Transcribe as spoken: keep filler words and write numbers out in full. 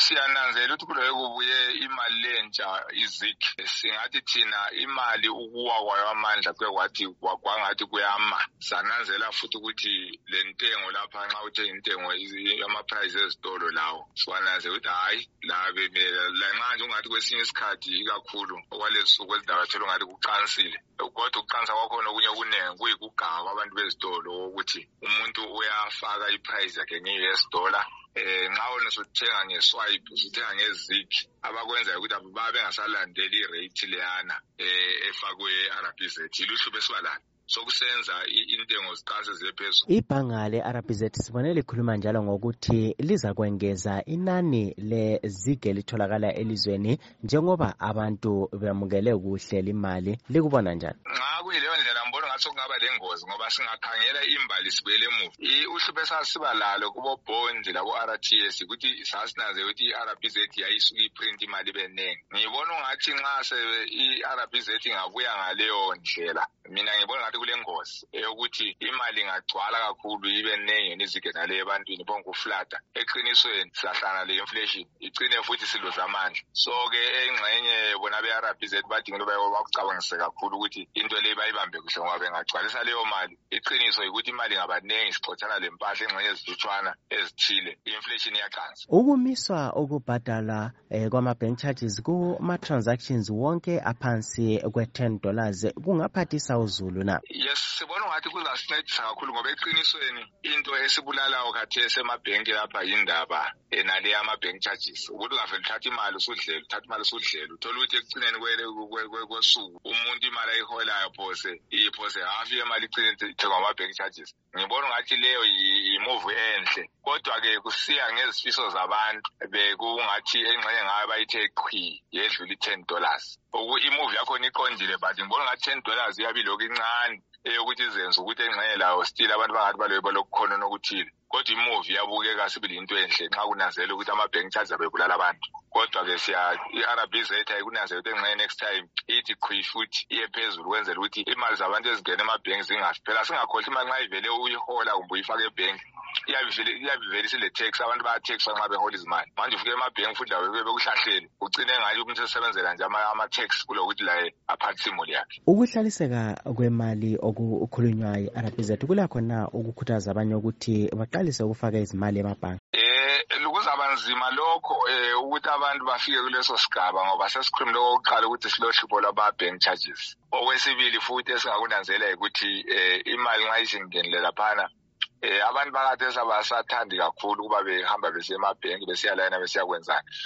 siyananzela ukuthi kuloye kubuye imali lentsha izikhi. Singathi thina imali ukuwa kwayo amandla kuye kwathi kwangathi kuyama. Sananzela futhi ukuthi le ntengo lapha nxa uthe intengo ama prices ezitolo lawo. Siwananzela ukuthi hayi la bebela la manje ungathi kwesinye isikhathi ikakhulu okwalesuku ezidawathelo ngathi kuqansile. Kodwa ukuqansa kwakhona okunye okunenge kuyikugawa abantu bezitolo ukuthi umuntu uyafaka iprice yakhe nge-U S dollar. Eh nxa wona suthenga ngeswipe usuthenga ngezikhi abakwenza ukuthi ababe bengasalandeli irate leyana eh efakwe R B Z ilusho beswalana sokusenza intengo ziqanse ziphezulu. Ibhanga le-R B Z sibone likhuluma njalo ngokuthi liza kwengeza inani lezigi elitholakala elizweni njengoba abantu bemukele kuhle imali. Likubona njani? Nxa kuyileyo ndlela mbona ngathi kungaba lengozi ngoba singakhangela imbali sibele emuva. Uhlupho esasiba lalo kubo bond labo R T S ukuthi sasinaze ukuthi i-R B Z yayisuka iprint imali benengi. Ngibona ungathi nxa se i-R B Z ingabuya ngaleyo ndlela mina ngibona ngathi kulengozi eyokuthi imali ingagcwala kakhulu ibe nengi nizigena le ebantwini bonke uflata. Eqinisweni siyahlana le inflation igcine futhi siloza amandla. So ke engxenye bona be-R B Z badinga ukuthi bakucabangise kakhulu ukuthi into le bayibambe kuhle ngoba bengagcwalisa leyo mali. Iqiniso ukuthi imali ngabanengi sixoxana lempahla engxenye ezilutshwana ezithile. Inflation iyaqansa. Ukumiswa okubhadala eh, kwama-bank charges kuma-transactions wonke aphansi kwe-ten dollars kungaphathisa uzulu na? Yes, sibona ngathi kuzasincedisa kakhulu ngoba eqinisweni into esibulalayo khathesi emabhenki lapha yindaba enale ama-bank charges. Ukuthi ungavele uthatha imali usudlela, uthatha imali usudlela. Uthola ukuthi ekugcineni kwesuku umuntu imali ayiholayo phose iphose half yemali igcine ithengwa ama-bank charges. Ngibona ngathi leyo yi-move enhle. Kodwa-ke kusiya ngezifiso zabantu bekungathi engxenye ngayo bayithe qhwi yedlula i-ten dollars. I-move yakhona iqondile but ngibona ngathi ten dollars iyabilokhu incane eyokuthi izenze ukuthi engxenye lawo still abantu bangathi balobe balokukhona nokuthile. Kodwa imove iyabukeka sibili into enhle nxa kunanzela ukuthi ama-bank charges abebulala abantu. Kodwa-ke siya i-R B Z ayikunanzela ukuthi engxenye next time ithi qhwi futhi iye phezulu kwenzela ukuthi imali zabantu ezingena emabhenki zingafi. Phela singakhohlwa imali nxa ivele uyihola kumbe uyifake ebhenki iyabivele isile tax abantu baya-tax nxa behola izimali. Manje ufike emabhenki futhi lawo bekuhlahlele ugcine ngathi umuntu esebenzela nje ama-tax kulokuthi laye aphathise imali yakhe. Ukuhlaliseka kwemali okukhulunywa yi-R B Z kulakhona ukukhuthaza abanye ukuthi baqalise ukufaka izimali emabhanki. Kuzaba nzima lokho eh ukuthi abantu bafike kuleso sigaba ngoba sesikhuluma lokuqala ukuthi silohlupho lwaba-bank charges. Okwesibili futhi esingakunanzela ukuthi eh imali nxa isingenile laphana eh abantu bakathesi abasathandi kakhulu kuba behamba besiya emabhenki besiya layina besiya kwenzani.